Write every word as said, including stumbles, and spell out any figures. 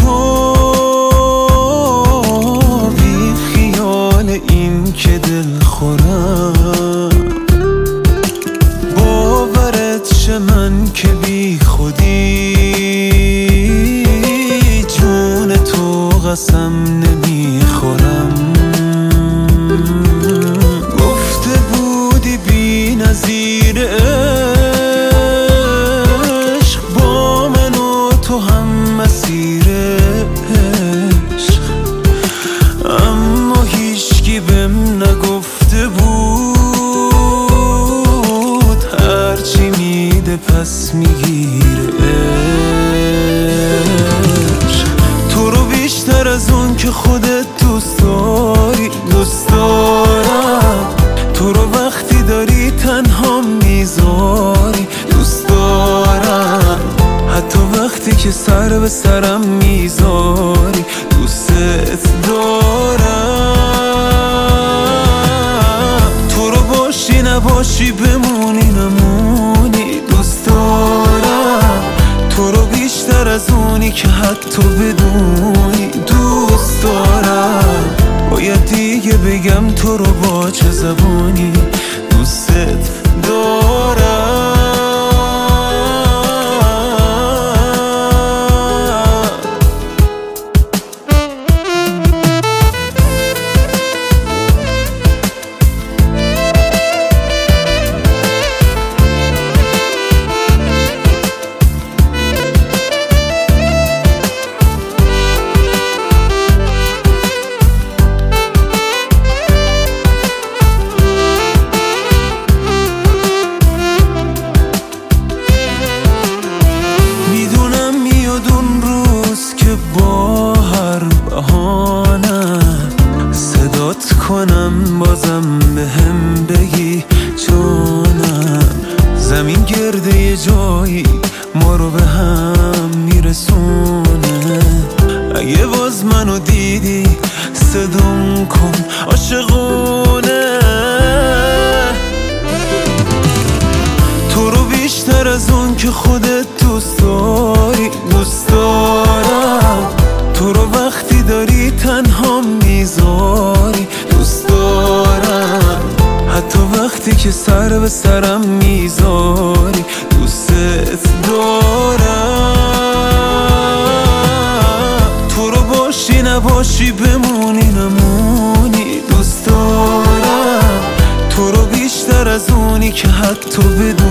تو بی خیال این که دل خورم، باورت شه من که بی خودی جون تو قسم نمیخورم. گفته بودی بی نظیر عشق، با من و تو هم مسیر عشق، اما هیچکی بهم نگفته بود هرچی میده پس میگیره عشق. تو رو بیشتر از اون که خودت دوست داری دوست دارم، تو رو وقتی داری تنها میذاری دوست دارم، حتی وقتی که سر به سرم میذاری دوستت دارم. تو رو باشی نباشی بمونی نمونی دوست دارم، تو رو بیشتر از اونی که حتی بدونی دوست دارم. باید دیگه بگم تو رو با چه زبانی دوستت دارم. با هر بهانم صدات کنم بازم به هم بگی جانم، زمین گرده یه جایی ما رو به هم میرسونه. اگه باز منو دیدی صدام کن عاشقونه. تو رو بیشتر از اون که خودت دوست داری دوست دارم، تو رو وقتی داری تنها میذاری دوست دارم، حتی وقتی که سر به سرم میذاری دوستت دارم. تو رو باشی نباشی بمونی نمونی دوست دارم، تو رو بیشتر از اونی که حتی بدونی